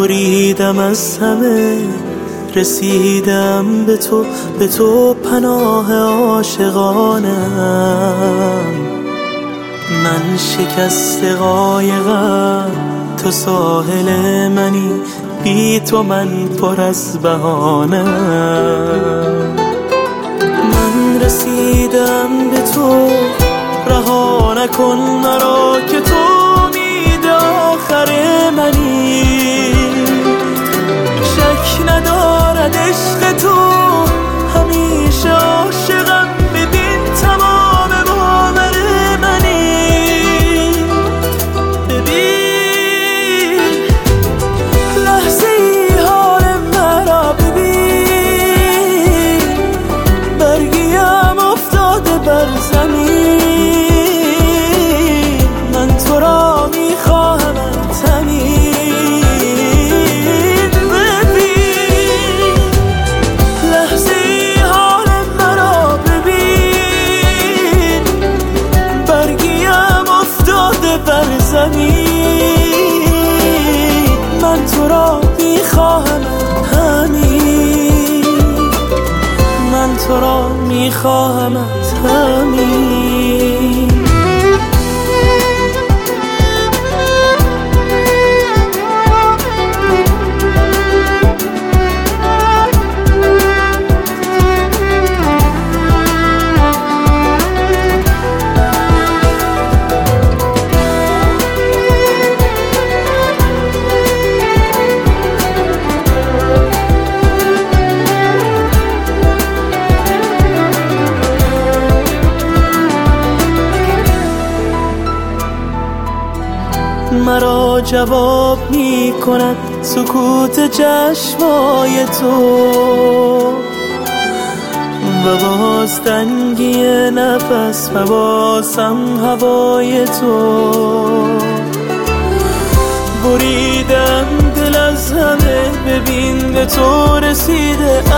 بریدم از همه، رسیدم به تو پناه عاشقانم. من شکست قایقم، تو ساحل منی، بی تو من پر از بهانم. من رسیدم به تو، رها نکن مرا که تو امید آخر منی. شک ندارد عشق تو، همیشه عاشقم، ببین تمام باور منی. ببین لحظه ای حال مرا، ببین برگیم افتاده بر زمین. من تو را میخواهمت همین. ببین لحظه ای حال مرا، ببین برگیم افتاده بر زمین. من تو را میخواهمت همین. من تو را میخواهمت همین. مرا جواب می کند سکوت چشمای تو، و باز تنگی نفس و بازم هوای تو. بریدم دل از همه، ببین به تو رسیده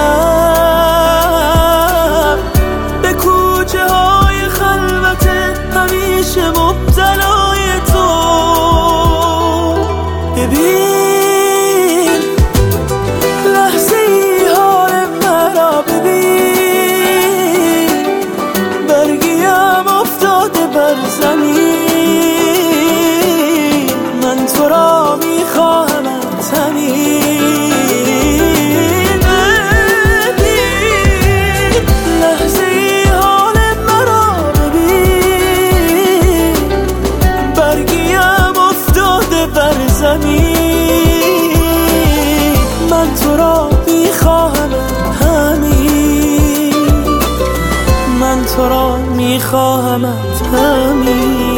ام. به کوچه های خلوت همیشه مبتلای تو. ببین لحظه ای حال مرا، ببین برگیم افتاده بر زمین. من تو را میخواهمت همین. ببین لحظه ای حال مرا، ببین برگیم افتاده بر زمین. من تو را میخواهمت همین. من تو را میخواهمت همین.